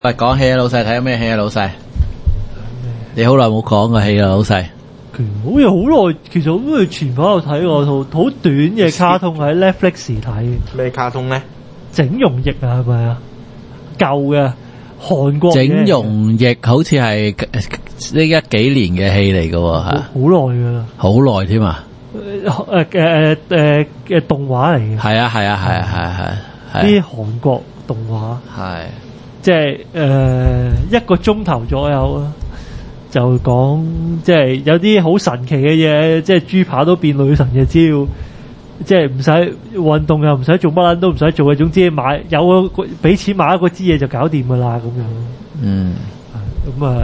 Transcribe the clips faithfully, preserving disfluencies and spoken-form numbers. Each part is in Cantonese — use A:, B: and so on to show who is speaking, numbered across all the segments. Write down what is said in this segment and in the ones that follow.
A: 喂，講戲啊，老細睇咗咩戲啊，老細？你好耐冇講過戲啦，老細。
B: 好似好耐，其實好似前排有睇過套好短嘅卡通喺 Netflix 睇。
C: 咩卡通咧？
B: 整容液啊，係咪啊？舊嘅韓國嘅
A: 整容液好似係呢一幾年嘅戲嚟㗎吓，
B: 好耐噶啦，
A: 好耐添啊！
B: 誒誒誒誒嘅動畫嚟嘅，
A: 係啊係啊係啊係啊係
B: 啲韓國動畫，
A: 係
B: 即係誒一個鐘頭左右啊，就講即係有啲好神奇嘅嘢，即係豬扒都變女神嘅招。即係唔使運動又唔使做乜撚都唔使做嘅，總之買有個俾錢買一個支嘢就搞掂噶啦咁樣。
A: 嗯，
B: 咁啊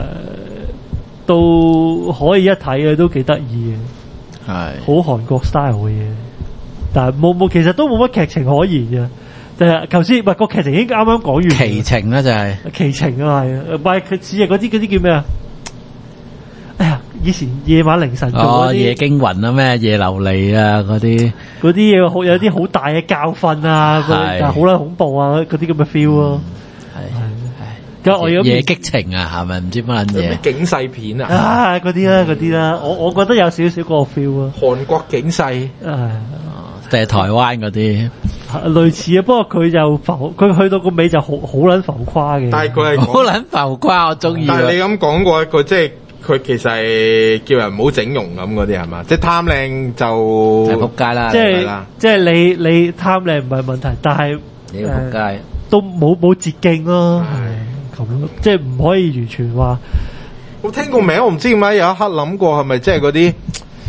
B: 都可以一睇嘅，都幾得意嘅。
A: 係
B: 好韓國 style 嘅嘢，但係冇冇其實都冇乜劇情可言嘅。但係頭先唔係個劇情已經啱啱講完。
A: 奇情啦就係
B: 奇情啊係，唔係佢似係嗰啲嗰啲叫咩啊？哎呀！以前夜晚凌晨做嗰啲、哦、
A: 夜驚魂啊咩夜流離啊嗰啲
B: 嗰啲嘢好有啲好大嘅教訓啊，但係好撚恐怖啊嗰啲咁嘅 feel 咯，係係咁我有
A: 夜激情啊係咪唔知乜撚嘢
C: 警世片啊
B: 啊嗰啲啦嗰啲啦，我我覺得有少少嗰個 feel 啊，
C: 韓國警世誒
A: 定係台灣嗰啲
B: 類似啊，不過佢就浮佢去到個尾就好好撚浮誇嘅，
C: 但係佢係
A: 好撚浮誇我中意，
C: 但係你咁講過一個即係。佢其實係叫人唔好整容咁嗰啲係嘛？即係貪靚就
A: 係仆街啦，
B: 即係即係你你貪靚唔係問題，但係
A: 你要仆街、呃、都
B: 冇冇捷徑咯，咁即係唔可以完全話。
C: 我聽個名，我唔知點解有一刻諗過係咪即係嗰啲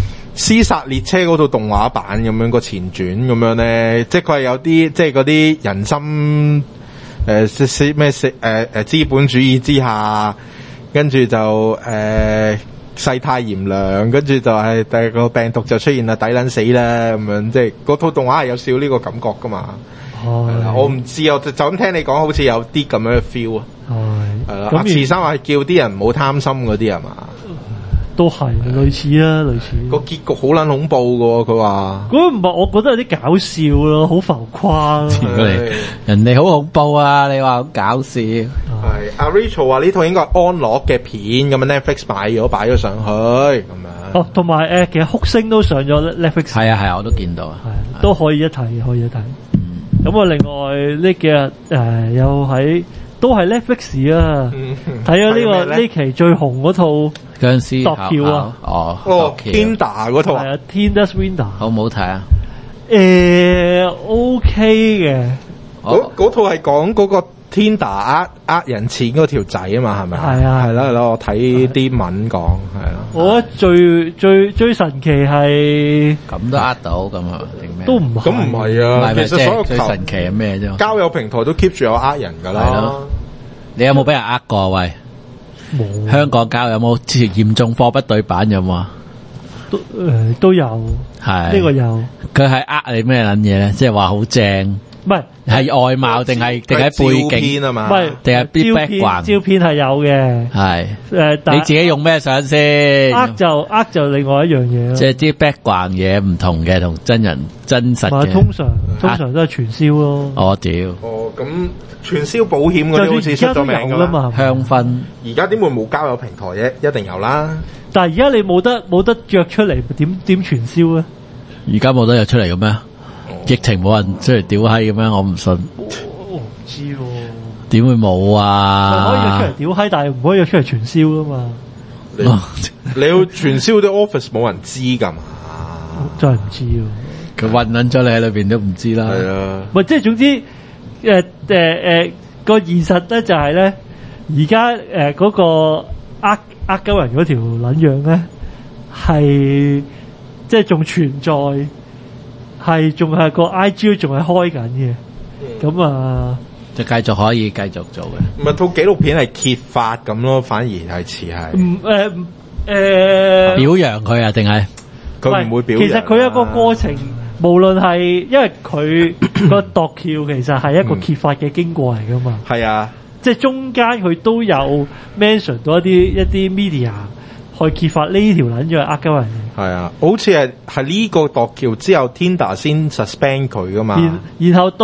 C: 《屍殺列車》嗰套動畫版咁樣個前傳咁樣咧？即係佢係有啲即係嗰啲人心誒咩誒誒資本主義之下。跟住就誒、呃、世態炎涼，跟住就係第二個病毒就出現啦，抵撚死啦咁樣，即係嗰套動畫係有少少呢個感覺噶嘛。係啦，我唔知啊，就咁聽你講，好似有啲咁樣嘅 feel 啊。係係啦，阿慈生話係叫啲人唔好貪心嗰啲係嘛？
B: 都係類似啊，類似。
C: 個結局好撚恐怖噶，佢話。
B: 嗰唔係，我覺得有啲搞笑咯，好浮誇。
A: 人哋好恐怖啊！你話好搞笑。
C: 係阿 Rachel 話呢套應該係安樂嘅片，咁啊 Netflix 買咗擺咗上去咁樣。
B: 哦，同埋誒，其實哭聲都上咗 Netflix。
A: 係啊係啊，我都見到啊。
B: 係都可以一睇，可以一睇。咁啊，另外呢幾日誒又喺都係 Netflix 啊，睇咗呢個呢期最紅嗰套
A: 殭屍
B: 奪橋啊。
C: 哦哦 Tinder 嗰套
B: 係啊 Tinder's Winter
A: 好唔好睇啊？
B: 誒 OK 嘅。
C: 嗰嗰套係講嗰個 Tinder 呃呃人錢嗰條仔啊嘛，係咪？係啊，係啦係啦，我睇啲文講係啦。我覺得
B: 最最最神奇係
A: 咁都呃到咁啊？定咩？
B: 都唔係，
C: 咁唔係啊。其實所有
A: 最神奇係咩啫？
C: 交友平台都 keep 住有呃人㗎啦。
A: 你有冇俾人呃過？喂，冇。香港交友有冇嚴重貨不對版有冇啊？
B: 都誒都有，係呢個有。佢係
A: 呃你咩撚嘢咧？即係話好正。
B: 唔係
A: 係外貌定係定係背景
C: 啊嘛？
B: 唔係
A: 定係啲 background
B: 照片係有嘅。
A: 係
B: 誒，
A: 你自己用咩相先？
B: 呃就呃就另外一樣嘢咯。
A: 即係啲 background 嘢唔同嘅，同真人真實嘅。
B: 通常通常都係傳銷咯。
A: 我屌！
C: 哦，咁傳銷保險嗰啲好似出咗名㗎嘛？
A: 香薰
C: 而家點會冇交友平台啫？一定有啦。
B: 但係而家你冇得冇得約出嚟，點點傳銷咧？
A: 而家冇得約出嚟嘅咩？疫情冇人出嚟屌閪嘅咩？我唔信。
B: 我唔知喎。
A: 點會冇啊？
B: 可以約出嚟屌閪，但係唔可以約出嚟傳銷噶嘛？
C: 你你要傳銷啲 office 冇人知㗎嘛？
B: 真係唔知喎。
A: 佢混撚咗你喺裏邊都唔知啦。
C: 係啊。
B: 唔係即係總之誒誒誒個現實咧就係咧，而家誒嗰個呃呃鳩人嗰條撚樣咧係即係仲存在。係仲係個 I G 仲係開緊嘅，咁、嗯、啊，
A: 就繼續可以繼續做嘅。
C: 唔係套紀錄片係揭發咁咯，反而係似係。
B: 唔誒誒，
A: 表揚佢啊？定係
C: 佢唔會表揚、啊？
B: 其實佢一個過程，無論係因為佢個度橋，其實係一個揭發嘅經過嚟噶嘛。係、
C: 嗯、啊，
B: 即係中間佢都有 mention 到一啲一啲 media 去揭發呢條撚咗係呃鳩人嘅。
C: 係啊，好似係係呢個度橋之後 Tinder 先 suspend 佢噶嘛。
B: 然然後到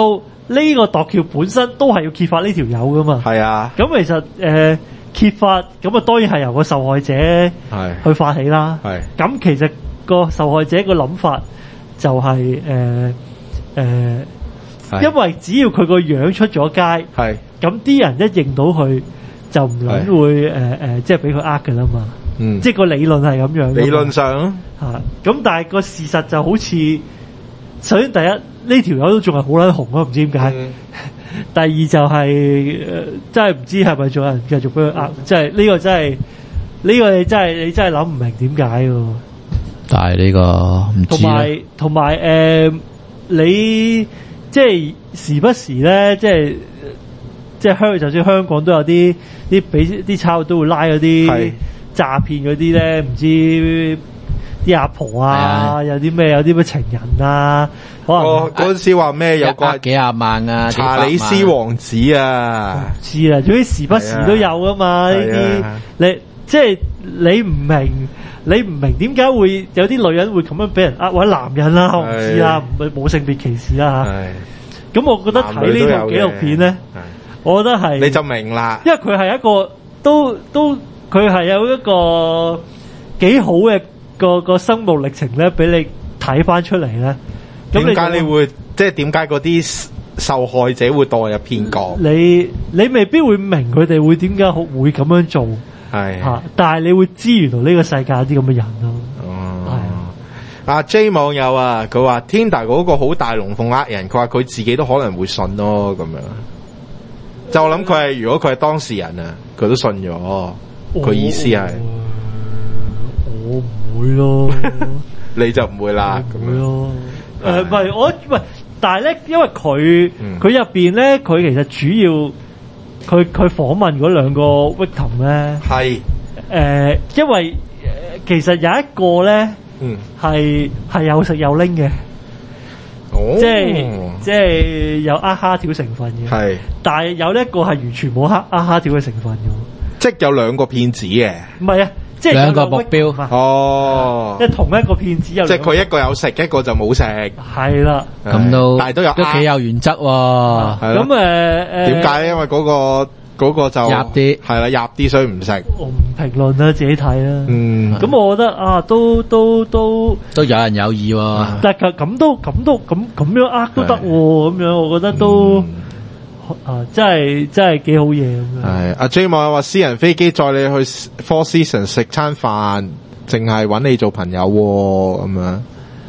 B: 呢個度橋本身都係要揭發呢條友噶嘛。
C: 係啊，
B: 咁其實誒、呃、揭發咁啊，當然係由個受害者
C: 係
B: 去發起啦。
C: 係
B: 咁其實個受害者個諗法就係誒誒，因為只要佢個樣出咗街，
C: 係
B: 咁啲人一認到佢就唔撚會誒誒，即係俾佢呃㗎啦嘛。
C: 嗯，
B: 即係個理論係咁樣㗎嘛。
C: 理論上
B: 嚇，咁但係個事實就好似，首先第一呢條友都仲係好撚紅啊，唔知點解。
C: 嗯
B: 第二就係、是呃、真係唔知係咪仲有人繼續俾佢呃，即係呢個真係呢、這個你真係你真係諗唔明點解喎。
A: 但係呢個唔知
B: 同埋同埋誒，你即係時不時咧，即係即係香，就算香港都有啲啲俾啲抄都會拉嗰啲詐騙嗰啲咧，唔知啲阿婆啊，有啲咩有啲咩情人啊，可能
C: 嗰嗰陣時話咩有個
A: 呃幾廿萬啊，
C: 查理斯王子啊，
B: 唔知啦，總之時不時都有噶嘛呢啲，你即係你唔明，你唔明點解會有啲女人會咁樣俾人呃，或者男人啦，我唔知啦，唔冇性別歧視啦嚇。咁我覺得睇呢套紀錄片咧，我覺得係
C: 你就明啦，
B: 因為佢係一個都都佢係有一個幾好嘅。個個生命歷程咧，俾你睇翻出嚟咧。咁
C: 點解你會即係點解嗰啲受害者會墮入騙局？
B: 你你未必會明佢哋會點解會咁樣做，係嚇、啊，但係你會知原來呢個世界有啲咁嘅人咯。哦，係啊。
C: 阿 J 網友啊，佢話 Tinder 嗰個好大龍鳳呃人，佢話佢自己都可能會信咯，咁樣。就我諗佢係如果佢係當事人啊，佢都信咗。佢、哦、意思係。
B: 我唔會咯，
C: 你就唔會啦，
B: 咁樣咯。誒，唔係我，唔係，但係咧，因為佢佢入邊咧，佢其實主要佢佢訪問嗰兩個 victim 咧，係誒、呃，因為、呃、其實有一個咧，嗯，係係有食有拎嘅，哦，即係即係有呃蝦條成分嘅，係，但係有一個係完全冇呃呃蝦條嘅成分嘅，即係
C: 有兩個騙子嘅，
B: 唔係啊。即係
A: 兩個目標
C: 哦，
B: 即係同一個騙子有，
C: 即係佢一個有食，一個就冇食，
B: 係啦，
A: 咁都
C: 但係都有
A: 都幾有原則喎。
B: 咁誒誒，
C: 點解咧？因為嗰個嗰個就
A: 入啲
C: 係啦，入啲所以唔食。
B: 我唔評論啦，自己睇啦。
C: 嗯，
B: 咁我覺得啊，都都都
A: 都有人有意喎。
B: 但係咁都咁都咁咁樣呃都得喎，咁樣我覺得都。啊，真係真係幾好嘢咁樣。
C: 係阿 J 網友話私人飛機載你去 Four Seasons 食餐飯，淨係揾你做朋友咁樣。誒、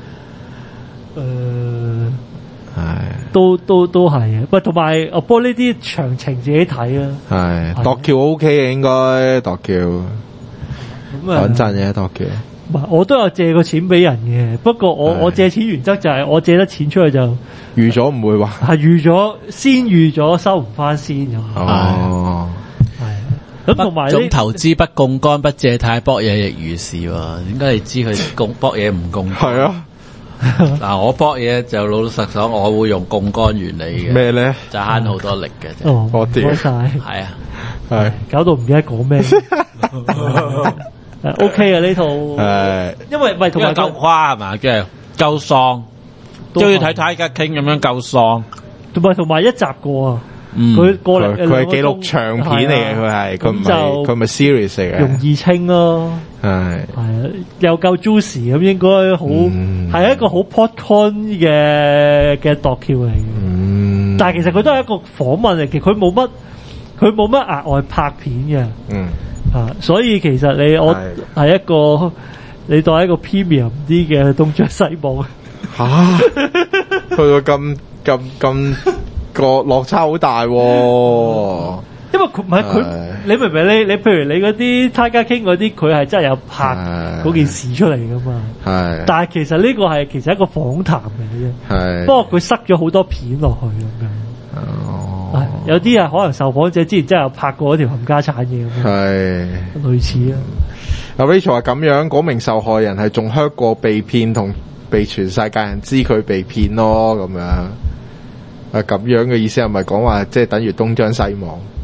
B: 呃，係都都都係嘅。喂，同埋不過呢啲詳情自己睇啊。
C: 係度橋 OK 嘅，應該度橋。咁啊，穩陣嘅度橋。
B: 唔係，我都有借過錢俾人嘅，不過我我借錢原則就係我借得錢出去就
C: 預咗唔會話，係
B: 預咗先預咗收唔翻先咁。
C: 哦，
B: 係咁同埋
A: 總投資不槓桿不借貸博嘢亦如是喎。點解你知佢槓博嘢唔槓桿？
C: 係啊，
A: 嗱我博嘢就老老實實，我會用槓桿原理嘅。
C: 咩咧？
A: 就慳好多力嘅。
B: 哦，唔該晒。
A: 係啊，
B: 係搞到唔記得講咩。O K 啊呢套，誒，因為唔係同埋
A: 夠誇係嘛，即係夠喪，都要睇睇家傾咁樣夠喪，
B: 同埋同埋一集過啊，佢過嚟
C: 佢係紀錄長片嚟嘅，佢係佢唔係佢唔係 series 嚟嘅，
B: 容易清咯，係係啊，又夠 juicy 咁，應該好係一個好 popcorn 嘅嘅度橋嚟嘅，但係其實佢都係一個訪問嚟嘅，佢冇乜佢冇乜額外拍片嘅，嗯。啊，所以其實你我係一個你當一個 premium 啲嘅東張西望
C: 吓，去到咁咁咁個落差好大，啊，
B: 因為佢唔係佢，你明唔明？你你譬如你嗰啲 Tiger King 嗰啲，佢係真係有拍嗰件事出嚟噶嘛？係，但係其實呢個係其實一個訪談嚟嘅啫，係，不過佢塞咗好多片落去咁樣。有啲啊，可能受訪者之前真係有拍過一條冚家產嘢咁樣，係類似啊。
C: 阿 Rachel 話咁樣，嗰名受害人係仲 hurt 過被騙同被全世界人知佢被騙咯，咁樣。啊咁樣嘅意思係咪講話即係等於東張西望？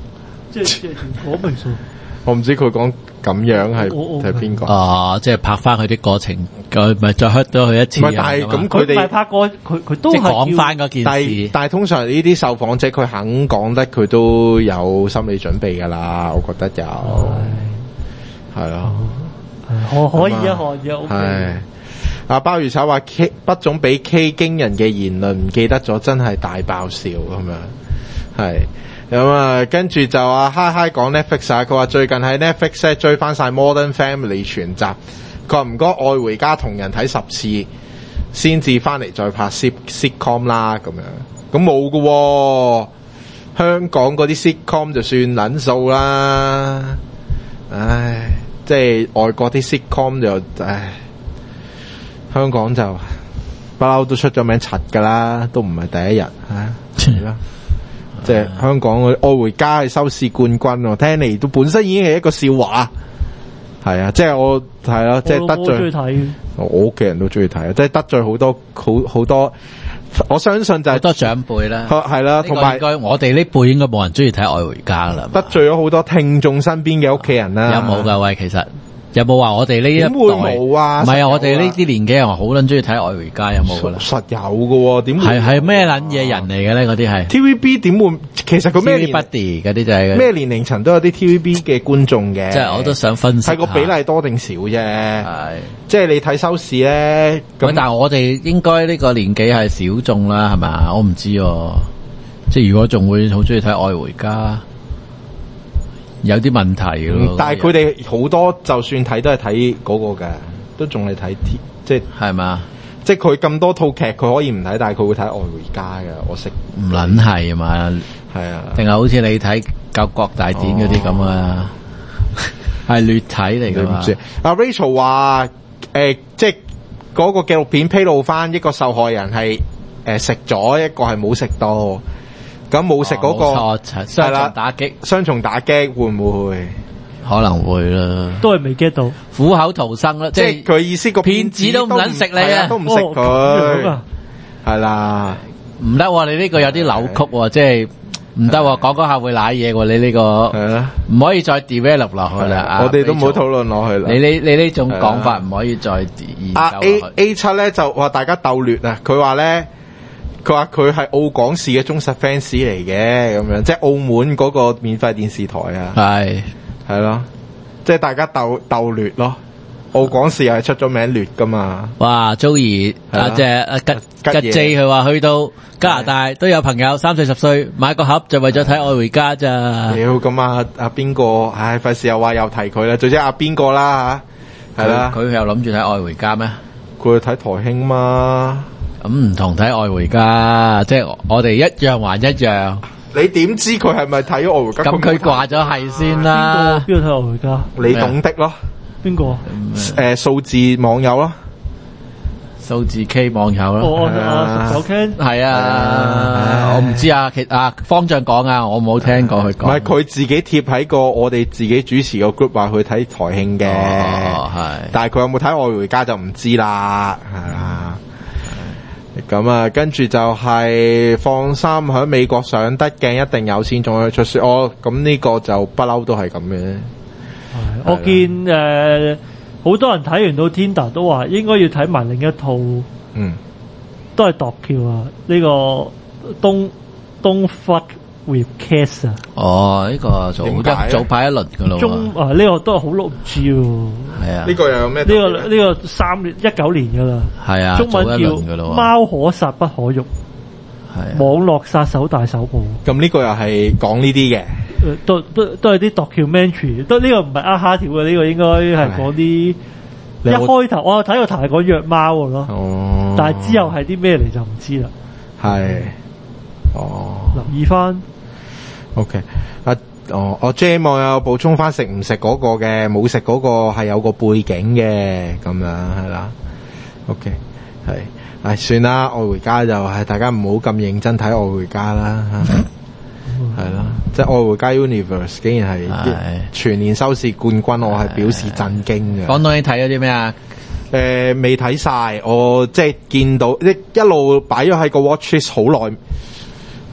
B: 即係即係講明數。
C: 我唔知佢講咁樣係
B: 我我
C: 係邊個？
A: 哦，即係拍翻佢啲過程，佢咪再 hurt 咗佢一次。
C: 唔係，但係咁佢
B: 佢唔係
C: 哋
B: 拍過，佢佢都
A: 即係
B: 係
A: 講翻嗰件
C: 但係
A: 事。
C: 但係通常呢啲受訪者佢肯講得，佢都有心理準備㗎啦。我覺得有係咯，
B: 可可以啊，可以啊，OK。
C: 係阿鮑魚炒話 K 不總比 K 驚人嘅言論唔記得咗，真係大爆笑咁樣係。咁啊，跟住就啊嗨嗨講 Netflix 啊，佢話最近喺 Netflix 咧追翻晒 Modern Family 全集，佢話唔該愛回家同人睇十次先至翻嚟再拍 sit sitcom 啦咁樣，咁冇㗎喎，香港嗰啲 sitcom 就算撚數啦，唉，即係外國啲 sitcom 就唉，香港就不嬲都出咗名柒㗎啦，都唔係第一日啊，係啦。即係香港嘅《愛回家》係收視冠軍喎，聽嚟都本身已經係一個笑話。係啊，即係我係咯，即係得罪。
B: 我中意睇，
C: 我屋企人都中意睇啊，即係得罪好多好好多。我相信就係、
A: 好多長輩啦，
C: 係啦，同埋
A: 應該我哋呢輩應該冇人中意睇《愛回家》啦。
C: 得罪咗好多聽眾身邊嘅屋企人啦。
A: 有冇㗎？喂，其實有冇話我哋呢一代？
C: 點會冇啊？
A: 唔係啊，我哋呢
C: 啲
A: 啲年紀人好撚中意睇《愛回家》，有冇㗎啦？
C: 實有㗎喎，點會
A: 係係咩撚嘢人嚟嘅咧？嗰啲係
C: T V B 點會？其實佢咩年
A: Buddy 嗰啲就係
C: 咩年齡層都有啲 T V B 嘅觀眾嘅。
A: 即係我都想分析
C: 係個比例多定少啫。
A: 係
C: 即係你睇收視咧，咁
A: 咁但係我哋應該呢個年紀係小眾啦，係咪？我唔知喎。即係如果仲會好中意睇《愛回家》，有啲問題嘅咯。
C: 但係佢哋好多就算睇都係睇嗰個嘅，都仲係睇 T 即係
A: 係嘛？
C: 即係佢咁多套劇，佢可以唔睇，但係佢會睇《愛回家》嘅。我識
A: 唔撚係嘛？
C: 係啊，
A: 定係好似你睇《救國大典》嗰啲咁啊？係劣體嚟㗎嘛？
C: 你唔知阿 Rachel 話誒、呃，即係嗰個紀錄片披露翻一個受害人係誒食咗，一個係冇食到。咁冇食嗰個
A: 哦冇錯雙重打擊，
C: 雙重打擊會唔會？
A: 可能會啦，
B: 都係未 get 到。
A: 苦口逃生啦，
C: 即係佢意思個
A: 騙子都唔撚食你啊，
C: 都唔食
B: 哦咁樣
C: 佢
B: 啊，
C: 係啦。
A: 唔得喎！你呢個有啲扭曲喎，即係唔得喎，講講下會舐嘢喎。你呢個
C: 係啦，
A: 唔可以再 develop 落去啦。啊
C: 我哋都唔好討論落去啦。
A: 你呢你呢種講法唔可以再研究
C: 啊
A: 落
C: A
A: 去。
C: A 七咧就話大家鬥劣啊！佢話咧，佢話佢係澳港視嘅忠實 fans 嚟嘅，咁樣即係澳門嗰個免費電視台啊，
A: 係
C: 係咯，即係大家鬥鬥劣咯。澳港視又係出咗名劣噶嘛。
A: 哇，Joey
C: 係啦
A: 啊，即係啊吉
C: 吉
A: 吉 J 佢話去到加拿大都有朋友三四十歲買個盒就為咗睇《愛回家》咋。
C: 屌咁啊！阿邊個？唉，費事又話又提佢啦。最之阿邊個啦吓，係啦，
A: 佢佢又諗住睇《愛回家》咩？
C: 佢去睇台慶嘛。
A: 咁唔同睇《愛回家》，即係我哋一樣還一樣。
C: 你點知佢係咪睇咗愛回家？
A: 咁佢掛咗係先啦。
B: 邊個睇我而家？
C: 你懂的咯。
B: 邊個？
C: 誒，數字網友咯。
A: 數字 K 網友咯，
B: 我
C: 係啊
B: 啊十九 Ken
A: 係啊，我唔知啊，其啊方丈講啊，我冇聽過佢
C: 唔
A: 講。
C: 係佢自己貼喺個我哋自己主持個 group 話去睇台慶嘅，
A: 哦係
C: 但係佢有冇睇愛回家就唔知啦，係啦。咁啊，跟住就係放心喺美國上得鏡一定有錢，仲可以出書哦。咁呢個就不嬲都係咁嘅。
B: 我見誒好多人睇完到 Tinder 都話應該要睇埋另一套，
C: 嗯，
B: 都係度橋啊！呢個 Don't Don't Fuck with Cats 啊，
A: 哦，呢個早
C: 點解啊
A: 一早排一輪噶咯
B: 中
A: 喎，
B: 啊呢個都係好老唔知喎。
A: 係啊，
C: 呢個又有咩
B: 呢、
C: 特別呢？
B: 個呢、個三年一九年噶啦，
A: 係啊，
B: 中文
A: 早一輪噶
B: 叫
A: 咯喎，
B: 貓可殺不可辱，
A: 係啊
B: 網絡殺手大手報。
C: 咁呢個又係講呢啲嘅。
B: 誒都都都係啲 documentary，都呢個唔係呃蝦條嘅，呢、個應該係講啲一
C: 你有冇
B: 開頭我有睇過頭係講虐貓嘅咯，
C: 哦，
B: 但係之後係啲咩嚟就唔知啦。
C: 係哦。
B: 留意翻
C: OK，啊，哦，我 J 網友補充翻食唔食嗰個嘅，冇食嗰個係有個背景嘅，咁樣係啦。OK，係，唉，算啦，愛回家就係大家唔好咁認真睇愛回家啦，係啦，即係愛回家 Universe 竟然係
A: 係
C: 全年收視冠軍，我係表示震驚嘅。
A: 講到你睇咗啲咩啊？
C: 誒，未睇晒，我即係見到一一路擺咗喺個 watch list 好耐。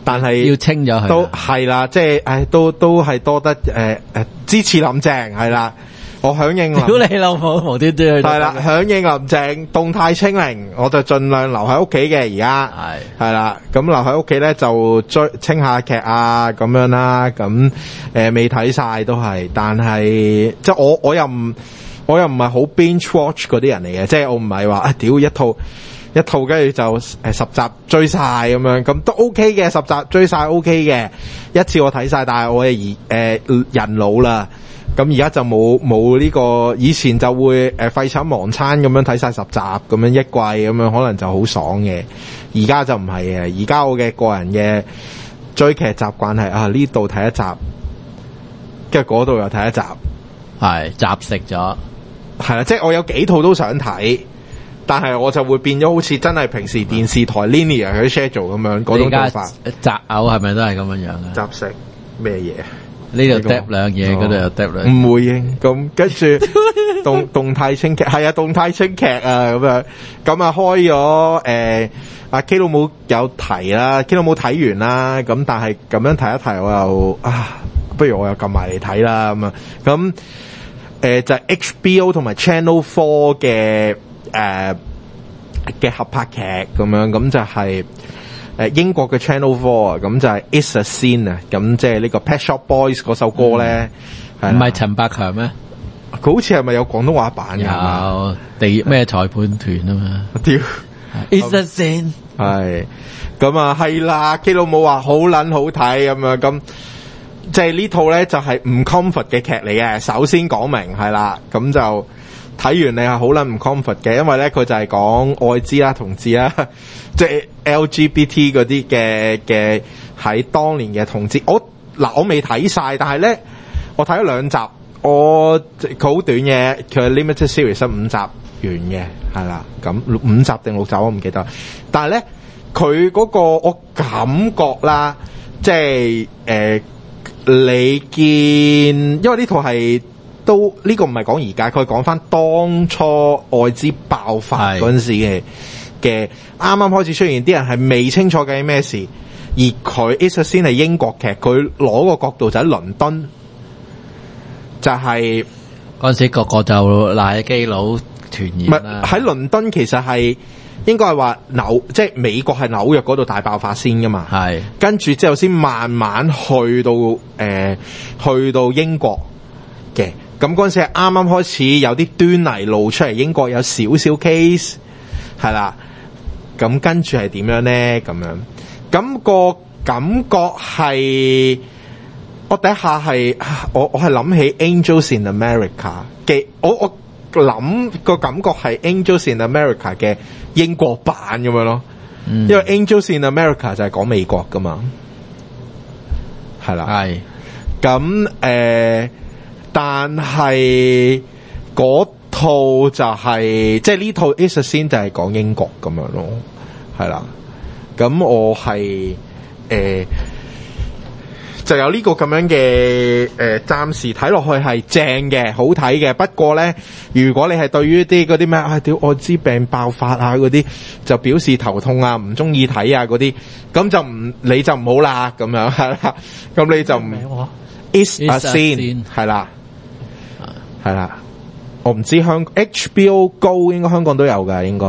C: 但係
A: 要清咗佢，
C: 都係啦，即係誒，都都係多得誒誒、呃、支持林鄭係啦。我響應林，
A: 屌你老母無端端去到
C: 係啦，響應林鄭動態清零，我就盡量留喺屋企嘅而家
A: 係
C: 係啦。咁留喺屋企咧就追清下劇啊咁樣啦。咁誒未睇晒都係，但係即係我我又唔我又唔係好 binge watch 嗰啲人嚟嘅，即係我唔係話啊屌一套一套跟住就誒十集追晒咁樣，咁都 OK 嘅，十集追晒 OK 嘅，一次我睇晒，但係我係而誒人老啦。咁而家就冇冇呢個，以前就會誒廢寢忘餐咁樣睇晒十集咁樣一季咁樣，可能就好爽嘅。而家就唔係嘅，而家我嘅個人嘅追劇習慣係啊呢度睇一集，跟住嗰度又睇一集，
A: 係集食咗，
C: 係啦，即係我有幾套都想睇，但係我就會變咗好似真係平時電視台 linear 嘅 schedule 咁樣嗰種做法。
A: 擇偶係咪都係咁樣樣啊？
C: 集食咩嘢？
A: 呢度 drop 兩嘢，嗰度又 drop 兩，
C: 唔會應咁，跟住動動態清劇係啊，動態清劇啊咁樣，咁啊開咗誒阿 K 老母有提啦，K 老母睇完啦，咁但係咁樣提一提我又啊，不如我又撳埋嚟睇啦咁啊，咁誒就係 H B O 同埋 Channel Four 嘅誒嘅合拍劇咁樣，咁就係。誒英國嘅 Channel Four 啊，咁就係 It's a Sin 啊，咁即係呢個 Pet Shop Boys 嗰首歌咧，
A: 唔係陳百強咩？
C: 佢好似係咪有廣東話版嘅？
A: 有地咩裁判團啊嘛？
C: 屌
A: It's a Sin
C: 係咁啊，係啦，K 老母話好撚好睇咁樣，咁即係呢套咧就係唔 comfort 嘅劇嚟嘅。首先講明係啦，咁就睇完你係好撚唔 comfort 嘅，因為咧佢就係講愛滋啦、同志啦。即係 L G B T 嗰啲嘅嘅喺當年嘅同志，我嗱我未睇晒，但係咧我睇咗兩集，我佢好短嘅，佢係 limited series 五集完嘅，係啦，咁五集定六集我唔記得，但係咧佢嗰個我感覺啦，即係誒、呃、你見，因為呢套係都呢、這個唔係講而家，佢係講翻當初愛滋爆發嗰陣時嘅。嘅啱啱開始出現，啲人係未清楚嘅咩事，而佢 It's a Sin 係英國劇，佢攞個角度就喺倫敦，就係
A: 嗰陣時個個就賴基佬團圓啦。
C: 喺倫敦其實係應該係話紐，即係美國係紐約嗰度大爆發先噶嘛，係跟住之後先慢慢去到誒、呃、去到英國嘅，咁嗰陣時係啱啱開始有啲端倪露出嚟，英國有少少 case 係啦。咁跟住係點樣咧？咁樣，咁個感覺係我第一下係我我係諗起 Angels in America 嘅，我我諗個感覺係 Angels in America 嘅英國版咁樣咯，嗯、因為 Angels in America 就係講美國噶嘛，係啦，係咁誒，但係嗰套就係、是、即係呢套 It's a Sin 就係講英國咁樣咯，係啦。咁我係誒、呃、就有呢個咁樣嘅誒，暫、呃、時睇落去係正嘅，好睇嘅。不過咧，如果你係對於啲嗰啲咩啊屌愛滋病爆發啊嗰啲，就表示頭痛啊，唔中意睇啊嗰啲，咁就唔你就唔好啦，咁樣係啦。咁你就唔 It's a Sin 係啦，係啦。我唔知香 H B O Go 應該香港都有㗎，應該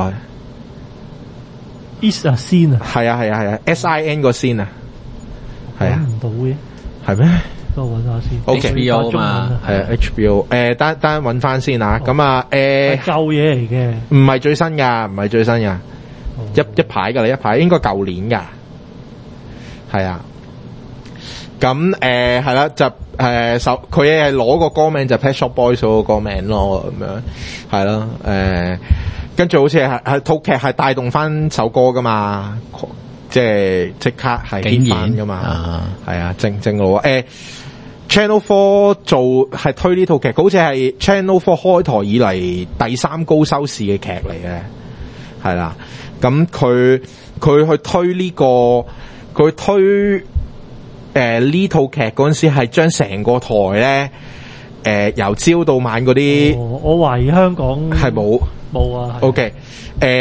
B: It's a Sin 啊，
C: 係啊係啊係啊 S I N 個 Sin 啊，係啊
B: 唔到嘅，係
C: 咩？
B: 等我揾下先。
C: OK，
A: H B O 嘛，
C: 係啊 H B O 誒，單單揾翻先啊，咁啊誒
B: 舊嘢嚟嘅，
C: 唔係最新㗎，唔係最新㗎，一一排㗎啦，一排應該舊年㗎，係啊。咁誒係啦，就誒首佢係攞個歌名就 Pet Shop Boys 嗰個歌名咯，咁樣係咯，誒跟住好似係係套劇係帶動翻首歌噶嘛，即係即刻係 hit 翻噶嘛，係啊正正路誒 Channel Four 做係推呢套劇，好似係 Channel Four 開台以嚟第三高收視嘅劇嚟嘅，係啦，咁佢佢去推呢個佢推。誒呢套劇嗰陣時係將成個台咧，誒、呃、由朝到晚嗰啲、
B: 哦，我懷疑香港
C: 係冇
B: 冇啊。
C: OK，誒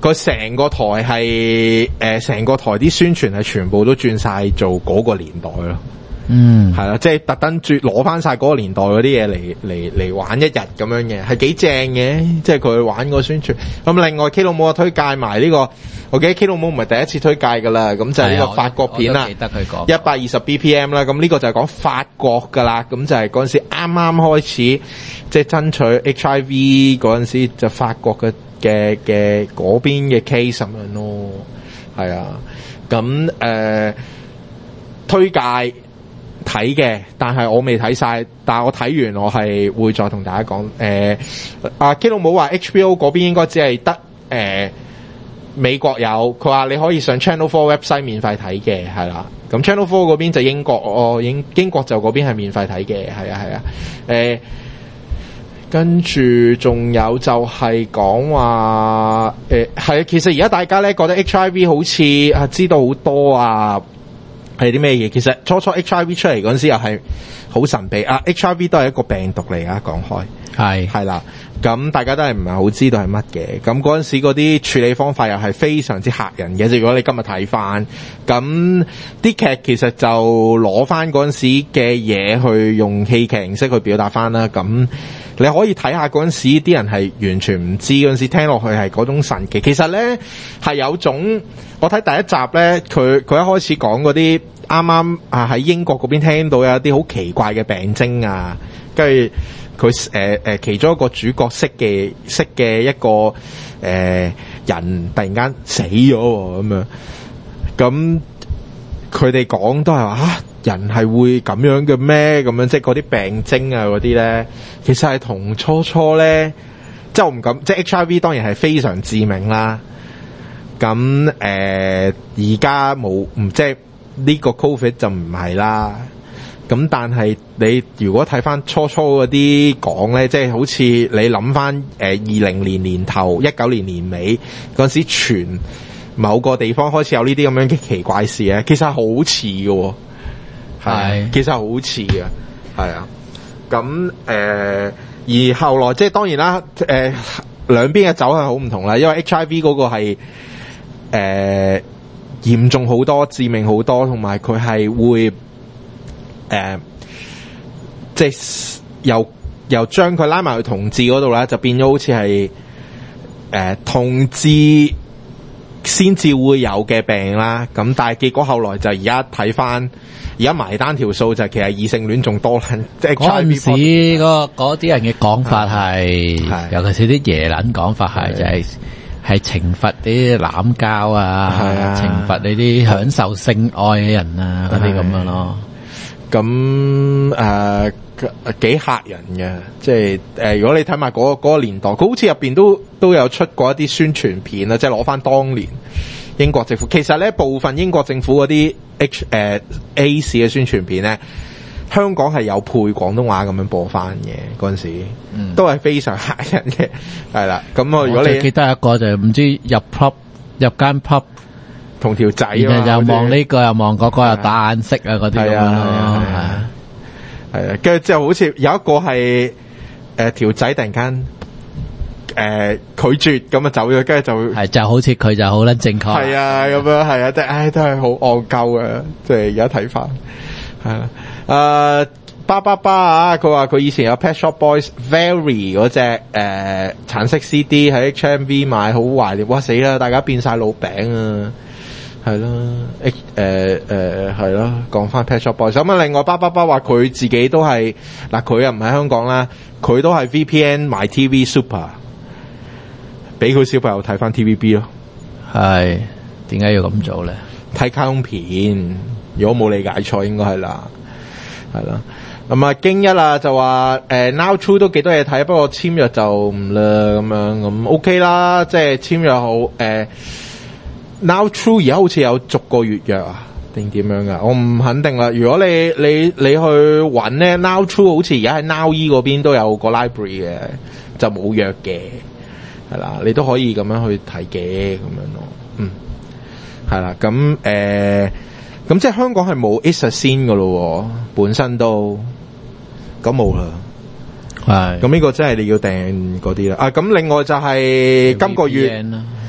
C: 佢成個台係誒成個台啲宣傳係全部都轉晒做嗰個年代咯。
A: 嗯，
C: 係啦，即係特登轉攞翻晒嗰個年代嗰啲嘢嚟嚟嚟玩一日咁樣嘅，係幾正嘅。即係佢玩個宣傳。咁另外 K 老母推介埋呢、這個，我記得 K 老母唔係第一次推介噶啦，咁就係呢個法國片啦，
A: 記得佢講
C: 一百二十 B P M 啦。咁呢個就係講法國噶啦，咁就係嗰陣時啱啱開始即係爭取 H I V 嗰陣時，就法國嘅嘅嘅嗰邊嘅 case 咁樣咯。係啊，咁誒、呃、推介睇嘅，但係我未睇晒，但係我睇完我係會再同大家講。誒，阿 K 老母話 H B O 嗰邊應該只係得誒美國有，佢話你可以上 Channel Four website 免費睇嘅，係啦。咁 Channel Four 嗰邊就英國，哦英英國就嗰邊係免費睇嘅，係啊係啊。誒，跟住仲有就係講話誒係，其實而家大家咧覺得 H I V 好似啊知道好多啊。係啲咩嘢？其實初初 H I V 出嚟嗰陣時又係好神秘啊 ！H I V 都係一個病毒嚟啊，講開
A: 係
C: 係啦，咁大家都係唔係好知道係乜嘅？咁嗰陣時嗰啲處理方法又係非常之嚇人嘅。即如果你今日睇翻，咁啲劇其實就攞翻嗰陣時嘅嘢去用戲劇形式去表達翻啦。咁你可以睇下嗰陣時啲人係完全唔知，嗰陣時聽落去係嗰種神奇。其實咧係有種，我睇第一集咧，佢佢一開始講嗰啲啱啱啊喺英國嗰邊聽到有一啲好奇怪嘅病徵啊，跟住佢誒誒其中一個主角識嘅識嘅一個誒、呃、人突然間死咗咁樣，咁佢哋講都係話啊人係會咁樣嘅咩？咁樣即係嗰啲病徵啊嗰啲咧，其實係同初初咧，即係我唔敢，即係 H I V 當然係非常致命啦。咁誒而家冇唔即係呢個 Covid 就唔係啦。咁但係你如果睇翻初初嗰啲講咧，即係好似你諗翻誒二零年年頭、一九年年尾嗰陣時，全某個地方開始有呢啲咁樣嘅奇怪事咧，其實係好似嘅。係，其實好似嘅，係啊。咁誒、呃，而後來即係當然啦，誒、呃、兩邊嘅走向好唔同啦。因為 H I V 嗰個係誒嚴重好多、致命好多，同埋佢係會誒、呃，即係又又將佢拉埋去同志嗰度咧，就變咗好似係誒同志先至會有嘅病啦。咁但係結果後來就而家睇翻。而家埋單條數就其實異性戀仲多啦，即係
A: 嗰陣時嗰嗰啲人嘅講法係，尤其是啲耶撚講法係就係係懲罰啲濫交啊，懲罰你啲享受性愛嘅人啊嗰啲咁樣咯。咁
C: 誒幾嚇人嘅，即係誒如果你睇埋嗰嗰個年代，佢好似入邊都都有出過一啲宣傳片啊，即係攞翻當年。英國政府其實咧部分英國政府嗰啲 H 誒、呃、A 市嘅宣傳片咧，香港係有配廣東話咁樣播翻嘅嗰陣時，嗯、都係非常嚇人嘅，係啦。咁我如果你
A: 記得一個就唔知入 pub 入間 pub
C: 同條仔，
A: 然後又望呢個又望嗰個又打眼色啊嗰啲咁樣咯，係啊，
C: 係啊，跟住之後好似有一個係誒條仔突然間。誒、呃，拒絕咁啊走咗，跟住就
A: 係就好似佢就好撚正確，
C: 係啊咁樣係啊，即係唉都係好戇鳩啊！即係而家睇翻係啦，誒巴巴巴啊，佢話佢以前有 Pet Shop Boys Very 嗰隻誒橙色 C D 喺 H M V 買，好懷念，哇死啦！大家變晒老餅啊，係啦，誒誒誒係咯，講翻 Pet Shop Boys。咁啊，另外巴巴巴話佢自己都係嗱，佢又唔喺香港啦，佢都係 V P N 買 T V Super。俾佢小朋友睇翻 T V B 咯，係點解要咁做咧？睇卡通片，如果冇理解錯，應該係啦，係啦。咁啊，京一啊就話誒、呃、Now True 都幾多嘢睇，不過簽約就唔啦咁樣，咁 OK 啦，即係簽約好誒、呃。Now True 而家好似有逐個月約啊，定點樣噶？我唔肯定啦。如果你你你去揾咧 ，Now True 好似而家喺 Now E 嗰邊都有個 library 嘅，就冇約嘅。係啦，你都可以咁樣去睇嘅，咁樣咯，嗯，係啦，咁誒，咁、呃、即係香港係冇 It's a Sin 噶咯，本身都咁冇啦，係，咁呢個真係你要訂嗰啲啦，啊，咁另外就係今個月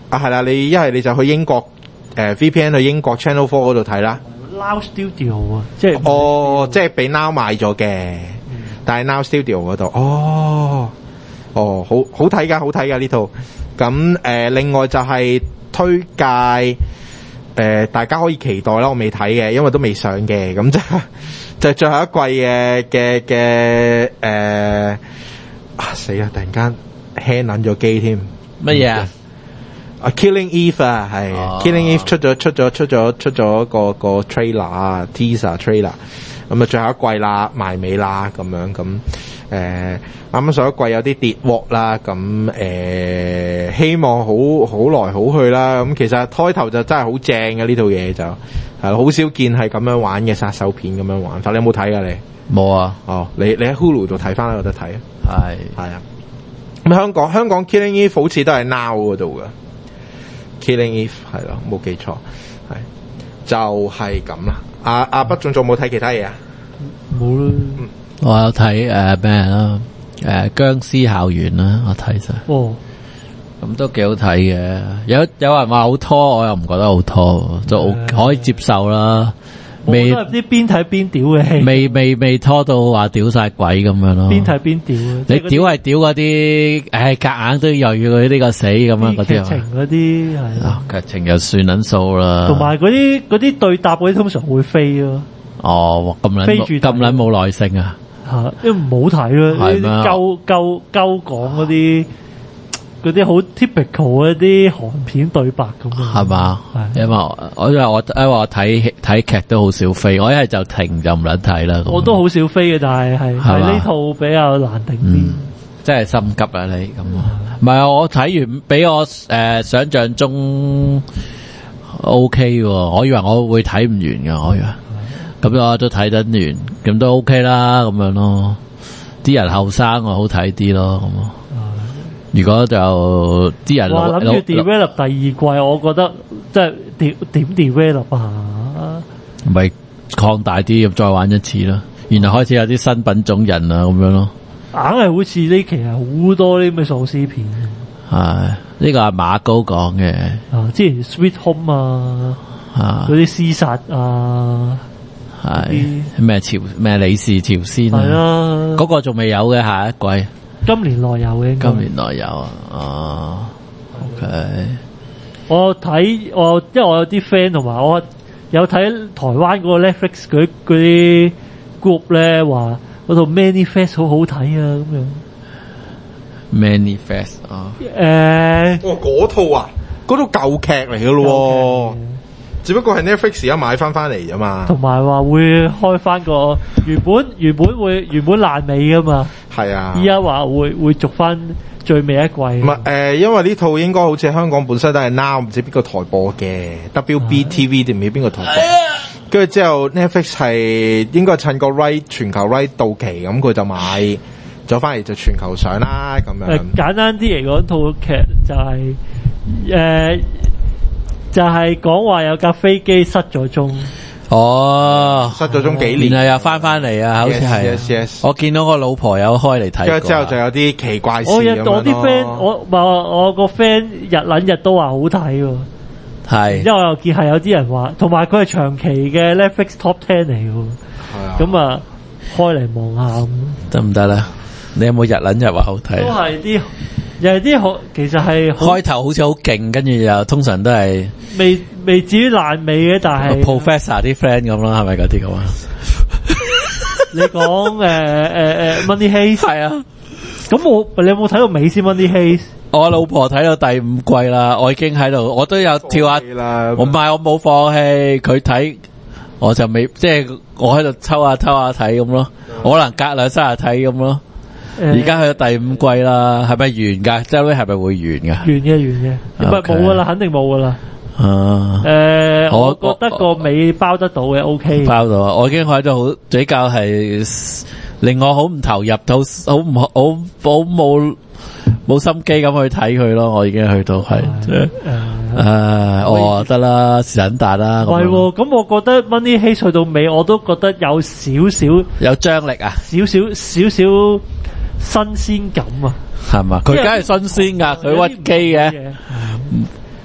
C: 啊係啦，你一係你就去英國誒、呃、V P N 去英國 Channel Four 嗰度睇啦。
B: Now Studio 啊，即係
C: 哦，即係俾 Now 買咗嘅，嗯、但係 Now Studio 嗰度，哦，哦，好好睇噶，好睇噶呢套。咁誒、呃，另外就係推介誒、呃，大家可以期待啦。我未睇嘅，因為都未上嘅。咁就就係最後一季嘅嘅嘅誒，啊死啦！突然間輕撚咗機添，
A: 乜嘢啊？
C: 啊 Killing Eve 啊，係、oh. Killing Eve 出咗出咗出咗出咗個個 trailer 啊 teaser trailer， 咁啊最後一季啦，埋尾啦咁樣咁誒，啱啱上一季有啲跌鑊啦，咁誒、呃、希望好好來好去啦，咁其實開頭就真係好正嘅呢套嘢就係好少見係咁樣玩嘅殺手片咁樣玩法，你有冇睇噶你？
A: 冇啊，哦，
C: 你你喺 Hulu 度睇翻有得睇啊，
A: 係
C: 係啊，咁香港香港 Killing Eve 好似都係 Now 嗰度噶。Killing Eve 係咯，冇記錯，係就係咁啦。阿阿北總仲冇睇其他嘢啊？
B: 冇啦。
A: 我有睇誒咩啦？誒殭屍校園啦，我睇晒。
B: 哦，
A: 咁都幾好睇嘅。有有人話好拖，我又唔覺得好拖，就可以接受啦。
B: 未都係啲邊睇邊屌嘅戲，
A: 未未未拖到話屌晒鬼咁樣咯。
B: 邊睇邊屌啊！
A: 你屌係屌嗰啲，唉夾硬都又要佢呢個死咁樣嗰啲。劇
B: 情嗰啲係啊，
A: 劇情又算撚數啦。
B: 同埋嗰啲嗰啲對答嗰啲通常會飛咯。
A: 哦，咁撚咁撚冇耐性啊！
B: 吓，因為唔好睇咯，呢啲鳩鳩鳩講嗰啲。嗰啲好 typical 嗰啲韓片對白咁樣，
A: 係嘛？因為我因為我因為我睇睇劇都好少飛，我一係就停就唔撚睇啦。
B: 我都好少飛嘅，但係係係呢套比較難定啲、嗯，
A: 真係心急啊！你咁唔係啊？我睇完比我誒、呃、想象中 OK 喎，我以為我會睇唔完㗎，我以為咁我都睇得完，咁都 OK 啦，咁樣咯。啲人後生我好睇啲咯，咁啊。如果就啲人
B: 話諗住 develop 第二季，我覺得即係點點 develop 啊？
A: 咪擴大啲，再玩一次咯。然後開始有啲新品種人啊，咁樣咯。
B: 硬係好似呢期係好多啲咩喪屍片。
A: 係呢、這個係馬高講嘅。
B: 啊，之前 Sweet Home 啊，嗰啲屍殺啊，
A: 係咩朝咩李氏朝鮮啊？係啊，嗰個仲未有嘅下一季。
B: 今年內有嘅，
A: 今年內有啊，哦 ，OK。
B: 我睇我，因為我有啲 friend 同埋我有睇台灣嗰個 Netflix 嗰嗰啲 group 咧，話嗰套 Manifest 好好睇啊，咁樣。
A: Manifest 啊，
B: 誒，
C: 哦，嗰套啊，嗰套舊劇嚟嘅咯。只不過係 Netflix 而家買翻翻嚟啫嘛，
B: 同埋話會開翻個原本原本會原本爛尾噶嘛，
C: 係啊，
B: 依家話會會續翻最尾一季。唔
C: 係誒，因為呢套應該好似香港本身都係 Now 唔知邊個台播嘅 W B T V 定唔知邊個台播，跟住之後 Netflix 係應該趁個 right 全球 right 到期，咁佢就買咗翻嚟就全球上啦咁樣。
B: 誒，簡單啲嚟講，套劇就係誒。就係講話有架飛機失咗蹤，
A: 哦，
C: 失咗蹤幾年，
A: 然後又翻翻嚟啊，好似係。Yes, yes, yes. 我見到我老婆有開嚟睇，
C: 之後就有啲奇怪事。
B: 我有我啲 friend，我我我個 friend 日撚日都話好睇喎，係，因為我又見係有啲人話，同埋佢係長期嘅 Netflix Top Ten 嚟嘅，係啊，咁啊開嚟望下咁
A: 得唔得咧？你有冇日撚日話好睇？
B: 都係啲。又係啲好，其實係
A: 開頭好似好勁，跟住又通常都係
B: 未未至於爛尾嘅，但係
A: Professor 啲 friend 咁咯，係咪嗰啲咁啊？
B: 你講誒誒誒 Money Heist 係啊，咁我你有冇睇到尾先 Money Heist？
A: 我老婆睇到第五季啦，我已經喺度，我都有跳下，我唔係我冇放棄，佢睇我就未，即係我喺度抽下抽下睇咁咯，我可能隔兩三日睇咁咯。而家去到第五季啦，係咪完噶？周尾係咪會完噶？
B: 完嘅，完嘅，唔係冇噶啦，肯定冇噶啦。
A: 啊，
B: 誒、呃，我覺得個尾包得到嘅 ，OK。
A: 包到啊！我已經喺度好比較係令我好唔投入，到好唔好好冇冇心機咁去睇佢咯。我已經去到係誒，誒，我得啦，是很大啦。
B: 係喎，咁我覺得 Money Heist 去到尾，我都覺得有少少
A: 有張力啊，
B: 少少少少。新鮮感啊，
A: 係嘛？佢梗係新鮮噶，佢屈機嘅。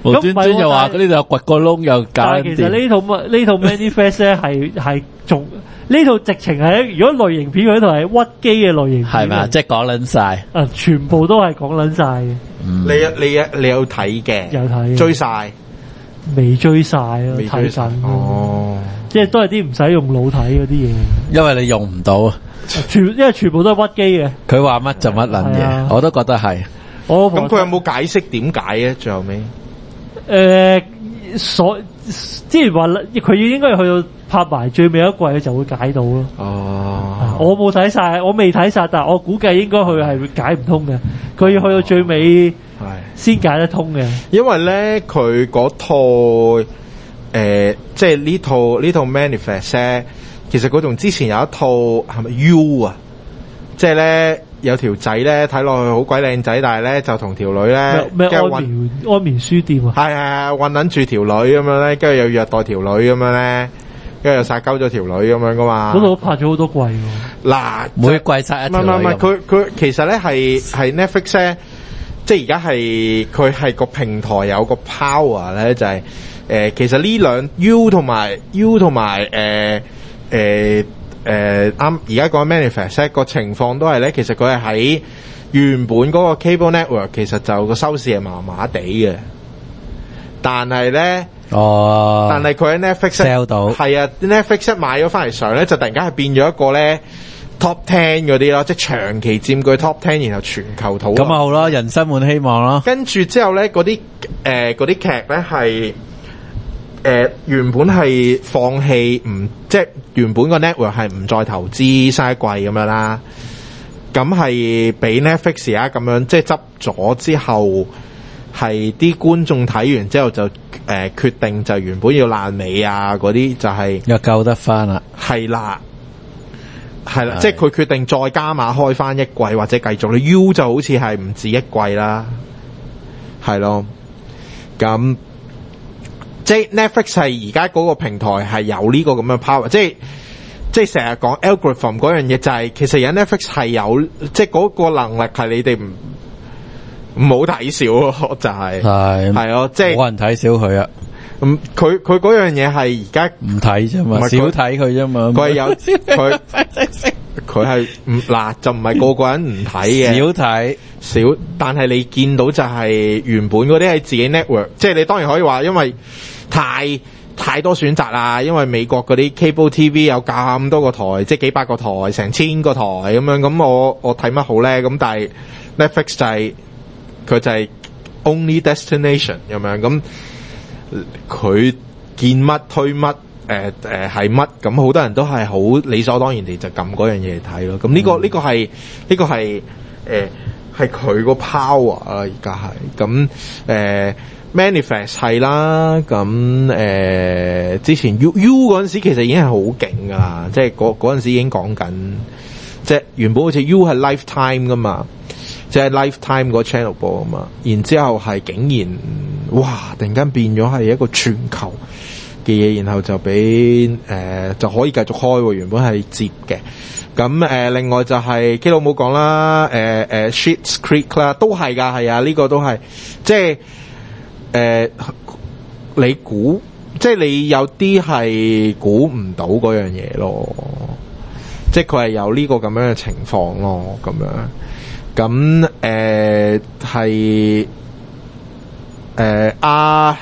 A: 無端端又話嗰啲就掘個窿又搞
B: 但係其實呢套呢套 Manifest 咧係係仲呢套直情係如果類型片嗰套係屈機嘅類型片
A: 係咪？即係講撚晒
B: 啊，全部都係講撚晒嘅。
C: 嗯、你你你有睇嘅？
B: 有睇
C: 追晒？
B: 未追晒啊？睇緊
C: 哦，
B: 即係都係啲唔使用腦睇嗰啲嘢。
A: 因為你用唔到啊，
B: 全因為全部都係屈機嘅。
A: 佢話乜就乜撚嘢，我都覺得係。
B: 我
C: 咁佢有冇解釋點解咧？最後尾誒、
B: 呃，所之前話佢應該去到拍埋最尾一季，佢就會解到咯。
C: 哦，
B: 我冇睇晒，我未睇晒，但係我估計應該佢係會解唔通嘅。佢要去到最尾先解得通嘅。
C: 因為咧，佢嗰套誒、呃，即係呢套呢套 Manifest 咧，其實佢同之前有一套係咪 U 啊？即係咧。有條仔咧睇落去好鬼靚仔，但係咧就同條女咧
B: 咩安眠安眠書店啊，
C: 係係係韞撚住條女咁樣咧，跟住又虐待條女咁樣咧，跟住又殺鳩咗條女咁樣噶嘛。
B: 嗰度拍咗好多季喎。
C: 嗱，
A: 每季殺一條女。
C: 唔係唔係，佢佢其實咧係係 Netflix 咧，即係而家係佢係個平台有個 power 咧，就係、是、誒、呃、其實呢兩 U 同埋 U 同埋誒誒。誒啱而家講 Manifest 個情況都係咧，其實佢係喺原本嗰個 cable network，其實就個收視係麻麻地嘅，但係咧，
A: 哦，
C: 但係佢喺 Netflix
A: sell 到，
C: 係啊 Netflix 買咗翻嚟上咧，就突然間係變咗一個咧 top ten 嗰啲咯，即係長期佔據 top ten，然後全球討論。咁
A: 啊好咯，人生滿希望咯。跟
C: 住之後咧，嗰啲誒嗰啲劇咧係。誒、呃，原本係放棄唔即係原本個 network 係唔再投資新一季咁樣啦，咁係俾 Netflix 而家咁樣即係執咗之後，係啲觀眾睇完之後就誒、呃、決定就原本要爛尾啊嗰啲就係、是、
A: 又救得翻啦，
C: 係啦，係啦，即係佢決定再加碼開翻一季或者繼續你 U 就好似係唔止一季啦，係咯，咁。即係 Netflix 係而家嗰個平台係有呢個咁嘅 power，即係即係成日講 algorithm 嗰樣嘢就係、是、其實而家 Netflix 係有即係嗰個能力係你哋唔唔好睇少咯，就係係係咯，即係
A: 冇人睇少佢啊。
C: 咁佢佢嗰樣嘢係而家
A: 唔睇啫嘛，少睇佢啫嘛。
C: 佢係有佢佢係唔嗱就唔係個個人唔睇嘅，
A: 少睇
C: 少，但係你見到就係原本嗰啲係自己 network， 即係你當然可以話因為太太多選擇啦，因為美國嗰啲 cable T V 有咁多個台，即係幾百個台，成千個台咁樣，咁我我睇乜好咧？咁但係 Netflix 就係、是、佢就係 only destination 咁樣，咁佢見乜推乜，誒誒係乜，咁好多人都係好理所當然地就撳嗰樣嘢嚟睇咯。咁呢、這個呢、嗯這個係呢、這個係誒係佢個 power 啊，而家係咁誒。Manifest 係啦，咁誒、呃、之前 U U 嗰陣時其實已經係好勁噶啦，即係嗰嗰陣時已經講緊，即係原本好似 U 係 Lifetime 噶嘛，即係 Lifetime 個 channel 播啊嘛，然之後係竟然哇突然間變咗係一個全球嘅嘢，然後就俾誒、呃、就可以繼續開喎，原本係接嘅。咁誒、呃、另外就係基佬冇講啦，誒誒 Schitt's Creek 啦，都係噶，係啊，呢、這個都係即係。誒、呃，你估即係你有啲係估唔到嗰樣嘢咯，即係佢係有呢個咁樣嘅情況咯，咁樣咁誒係誒啊，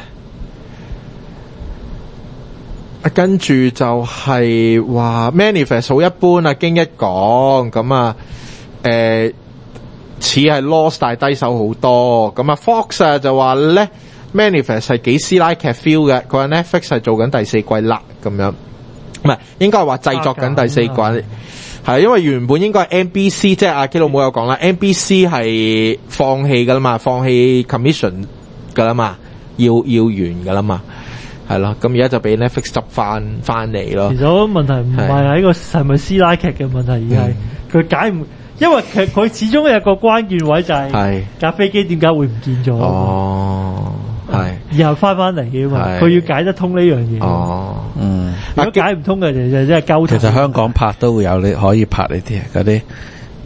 C: 跟住就係話 Manifest 好一般啊，經一講咁啊，誒似係 lost 但係低手好多，咁啊 Fox 啊就話咧。Manifest 係幾師奶劇 feel 嘅，佢話 Netflix 係做緊第四季啦，咁樣唔係應該係話製作緊第四季，係、啊、因為原本應該係 N B C， 即係阿基老母有講啦 ，N B C 係放棄噶啦嘛，放棄 commission 噶啦嘛，要要完噶啦嘛，係咯，咁而家就俾 Netflix 執翻翻嚟咯。其實
B: 個問題唔係喺個係咪師奶劇嘅問題，而係佢解唔。因為其實佢始終有個關鍵位就係架飛機點解會唔見咗？哦，係，然後翻翻嚟嘅嘛，佢要解得通呢樣嘢。哦，嗯，如果解唔通嘅就就真係溝通。
A: 其實香港拍都會有，你可以拍呢啲嗰啲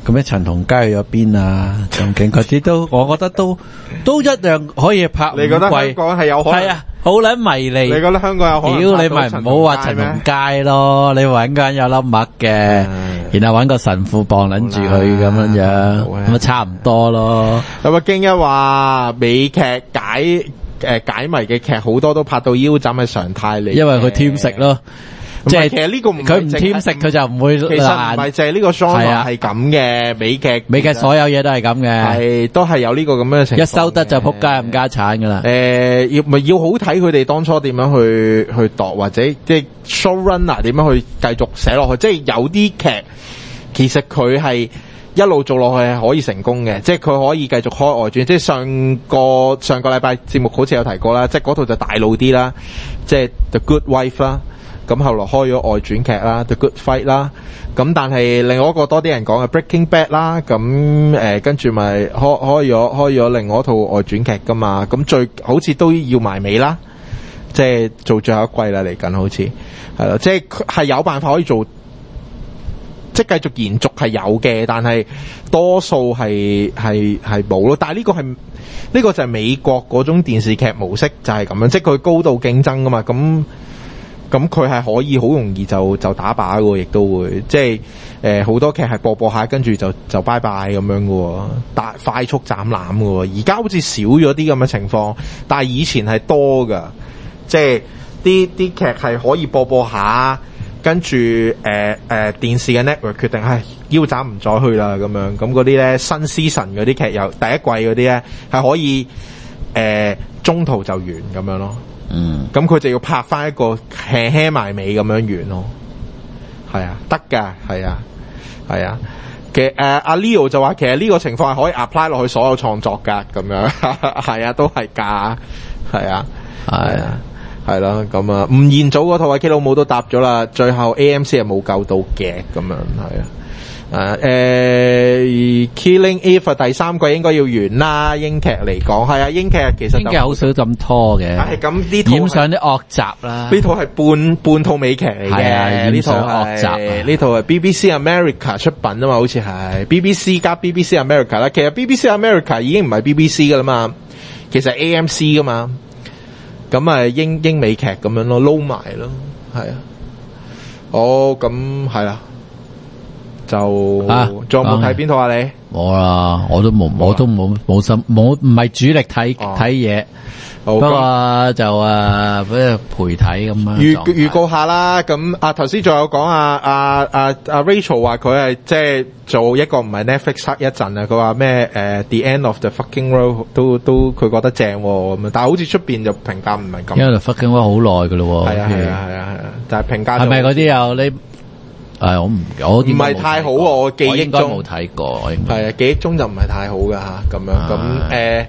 A: 咁一陳同佳去咗邊啊？仲勁嗰啲都，我覺得都都一樣可以拍五季。
C: 你覺得香港係有可能？
A: 係啊，好撚迷離。
C: 你覺得香港有可能？
A: 屌你咪唔好話陳同佳咯，你搵個人有粒麥嘅，然後搵個神父傍撚住佢咁樣樣，咁啊差唔多咯。
C: 咁啊，京一話美劇解誒解謎嘅劇好多都拍到腰斬係常態嚟，
A: 因為佢添食咯。即係
C: 其實呢個唔
A: 佢唔添食佢就唔會爛。
C: 其實唔係就係呢個 genre 係咁嘅美劇，
A: 美劇所有嘢都係咁嘅，
C: 係都係有呢個咁樣嘅情況。
A: 一收得就仆街冚家產噶啦。
C: 誒，要咪要好睇佢哋當初點樣去去度，或者即係 showrunner 點樣去繼續寫落去。即係有啲劇其實佢係一路做落去係可以成功嘅，即係佢可以繼續開外傳。即係上個上個禮拜節目好似有提過啦，即係嗰套就大路啲啦，即係 The Good Wife 啦。咁後來開咗外傳劇啦 ，The Good Fight 啦，咁但係另外一個多啲人講嘅 Breaking Bad 啦，咁誒跟住咪開開咗開咗另外一套外傳劇噶嘛，咁最好似都要埋尾啦，即係做最後一季啦嚟緊，好似係啦，即係係有辦法可以做，即係繼續延續係有嘅，但係多數係係係冇咯。但係呢個係呢、呢個就係美國嗰種電視劇模式就係咁樣，即係佢高度競爭噶嘛，咁。咁佢係可以好容易就就打靶嘅，亦都會即係誒好多劇係播播下，跟住就就拜拜咁樣嘅，大快速斬纜嘅。而家好似少咗啲咁嘅情況，但係以前係多㗎，即係啲啲劇係可以播播下，跟住誒誒電視嘅 network 決定係腰斬唔再去啦咁樣。咁嗰啲咧新 season 嗰啲劇有第一季嗰啲咧係可以誒、呃、中途就完咁樣咯。嗯，咁佢就要拍翻一個輕輕埋尾咁樣完咯，係啊，得噶，係啊，係啊，其實誒阿 Leo 就話其實呢個情況係可以 apply 落去所有創作噶，咁樣係啊，都係噶，係啊，係啊，係咯，咁啊，吳彥祖嗰套啊 K 老母都答咗啦，最後 A M C 係冇救到嘅，咁樣係啊。誒、uh, ，Killing Eve 第三季應該要完啦。英劇嚟講，係啊，英劇其實
A: 英劇好少咁拖嘅。
C: 係咁呢套
A: 染上啲惡習啦。
C: 呢套係半半套美劇嚟嘅。呢套
A: 惡習，
C: 呢套係 B B C America 出品啊嘛，好似係 B B C 加 B B C America 啦。其實 B B C America 已經唔係 B B C 噶啦嘛，其實係 A M C 噶嘛。咁啊，英英美劇咁樣咯，撈埋咯，係啊。好，咁係啦。就仲有冇睇邊套啊？你
A: 冇啦，我都冇，我都冇冇心，冇唔係主力睇睇嘢。不過就啊，俾陪睇咁樣。
C: 預預告下啦，咁啊頭先仲有講啊啊啊啊 Rachel 話佢係即係做一個唔係 Netflix 黑一陣啊，佢話咩誒 The End of the Fucking World 都都佢覺得正咁樣，但係好似出邊就評價唔係咁。
A: 因為 Fucking World 好耐噶咯。
C: 係啊係啊係啊係啊，但係評價
A: 係咪嗰啲有你？係我唔我
C: 唔係太好，我記憶中
A: 冇睇過，
C: 係啊記憶中就唔係太好噶吓，咁樣咁誒，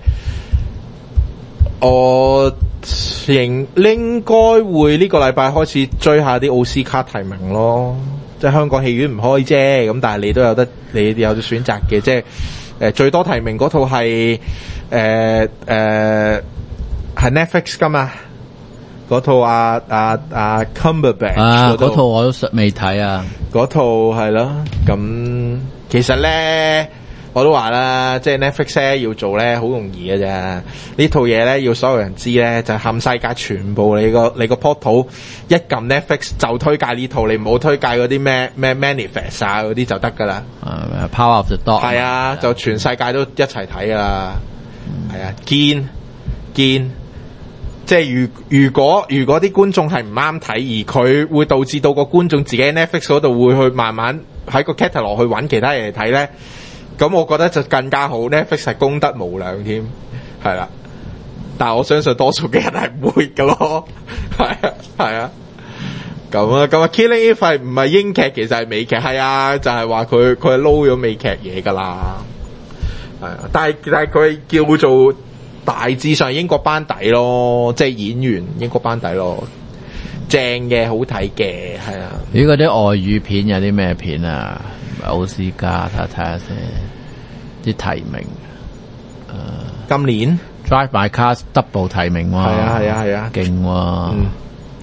C: 我應應該會呢個禮拜開始追下啲奧斯卡提名咯，即係香港戲院唔開啫，咁但係你都有得你有得選擇嘅，即係誒最多提名嗰套係誒誒係 Netflix 噶嘛。嗰套啊啊啊 Cumberbatch
A: 啊，嗰套我都未睇啊。
C: 嗰套係咯，咁其實咧我都話啦，即係 Netflix 咧要做咧好容易嘅啫。呢套嘢咧要所有人知咧，就冚世界全部你個你個 portal 一撳 Netflix 就推介呢套，你唔好推介嗰啲咩咩 Manifest 啊嗰啲就得噶啦。
A: Uh, Power of the Dog
C: 係啊，就全世界都一齊睇噶啦。係、嗯、啊，堅堅。即係如如果如果啲觀眾係唔啱睇，而佢會導致到個觀眾自己喺 Netflix 嗰度會去慢慢喺個 catalog 去揾其他嘢嚟睇咧，咁我覺得就更加好。Netflix 係功德無量添，係啦。但係我相信多數嘅人係唔會噶咯，係啊係啊。咁啊咁啊 ，Killing Eve 唔係英劇，其實係美劇，係啊，就係話佢佢係撈咗美劇嘢噶啦，係啊。但係但係佢叫做。大致上英國班底咯，即係演員英國班底咯，正嘅，好睇嘅，係啊。
A: 咦，嗰啲外語片有啲咩片啊？奧斯卡睇睇下先，啲提名。誒、呃，
C: 今年
A: Drive My Car double 提名喎。係
C: 啊係啊係啊，
A: 勁喎。嗯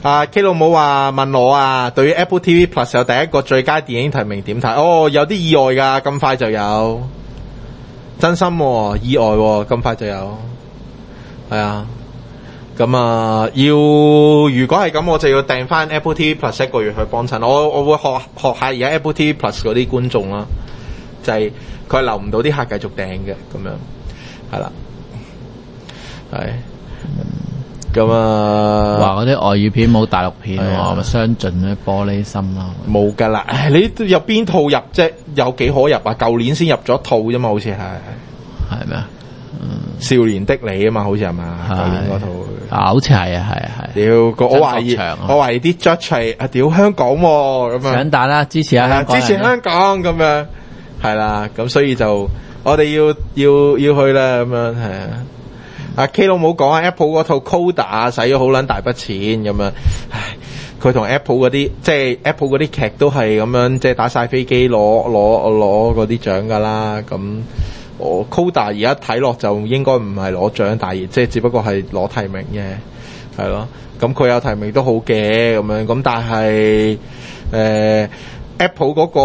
C: 啊 K 老母話問我啊，對於 Apple T V Plus 有第一個最佳電影提名點睇？哦，有啲意外㗎，咁快就有，真心喎，意外喎，咁快就有，係啊。咁啊，要如果係咁，我就要訂翻 Apple T V Plus 一個月去幫襯。我我會學學下而家 Apple T V Plus 嗰啲觀眾啦，就係佢留唔到啲客繼續訂嘅，咁樣係啦，係。咁啊，
A: 話嗰啲外語片冇大陸片喎，咪相盡咧玻璃心咯。
C: 冇㗎啦，你入邊套入啫？有幾可入啊？舊年先入咗套啫嘛，好似係
A: 係咩啊？
C: 少年的你啊嘛，好似係嘛？舊年嗰套
A: 啊，好似係啊，係啊，係。
C: 屌個我懷疑，我懷疑啲 judge 係啊，屌香港喎咁樣。
A: 想打啦，支持下香港。
C: 支持香港咁樣，係啦，咁所以就我哋要要要去啦，咁樣係啊。阿 K 老母講啊 ，Apple 嗰套 Coda 使咗好撚大筆錢咁樣，唉，佢同 Apple 嗰啲即係 Apple 嗰啲劇都係咁樣，即係打晒飛機攞攞攞嗰啲獎㗎啦，咁。我 Coda 而家睇落就應該唔係攞獎，但係即係只不過係攞提名嘅，係咯。咁佢有提名都好嘅咁樣，咁但係誒、呃、Apple 嗰、那個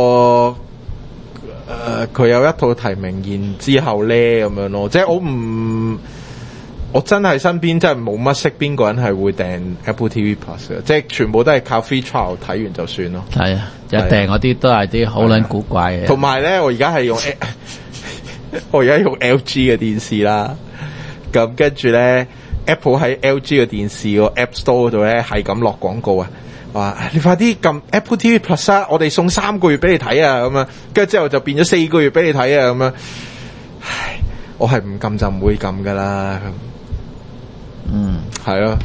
C: 佢、呃、有一套提名，然之後咧咁樣咯。即係我唔，我真係身邊真係冇乜識邊個人係會訂 Apple T V Plus 嘅，即係全部都係靠 free trial 睇完就算咯。係啊，一訂嗰啲都係啲好撚古怪嘅。同埋咧，我而家係用。我而家用 L G 嘅電視啦，咁跟住咧 Apple 喺 L G 嘅電視個 App Store 嗰度咧係咁落廣告啊，話你快啲撳 Apple T V Plus 啊，我哋送三個月俾你睇啊，咁樣，跟住之後就變咗四個月俾你睇啊，咁樣，唉，我係唔撳就唔會撳噶啦，嗯，係咯，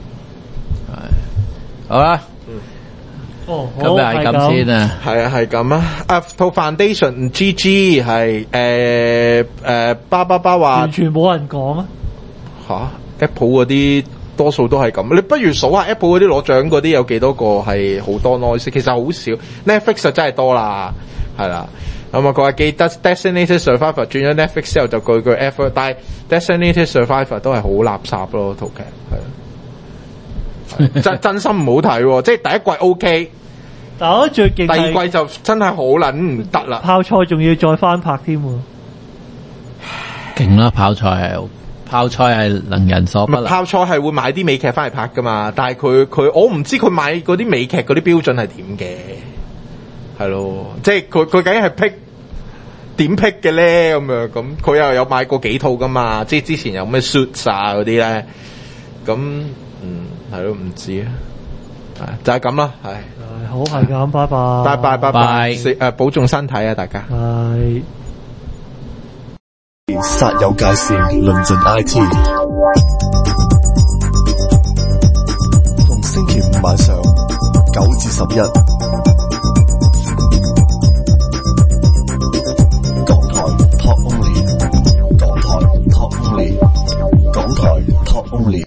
C: 係，好啦。
B: 哦，
A: 咁咪係咁先啊，
C: 係啊，係咁啊。啊，套 Foundation G G 係誒誒，巴巴巴話
B: 完全冇人講啊。
C: 吓 ，Apple 嗰啲多數都係咁。你不如數下 Apple 嗰啲攞獎嗰啲有幾多個係好多 noise，其實好少。Netflix 就真係多啦，係啦。咁啊，佢話記得 Designated Survivor 轉咗 Netflix 之後就句句 F， 但係 Designated Survivor 都係好垃圾咯，套劇係。真真心唔好睇，即係第一季 OK。
B: 但我覺得最勁，
C: 第二季就真係好撚唔得啦。泡
B: 菜仲要再翻拍添喎，
A: 勁啦！泡菜係泡菜係能人所不能。
C: 泡菜係會買啲美劇翻嚟拍噶嘛，但係佢佢我唔知佢買嗰啲美劇嗰啲標準係點嘅，係咯，即係佢佢究竟係 pick 點 pick 嘅咧咁樣，咁佢又有買過幾套噶嘛，即係之前有咩 Suits 啊嗰啲咧，咁嗯係咯，唔知啊，就係咁啦，係。
B: 好係咁，拜拜，
C: 拜拜拜拜，誒保重身體啊，大家。
B: 係。
D: 煞有介事，論盡 I T。逢星期五晚上九至十一。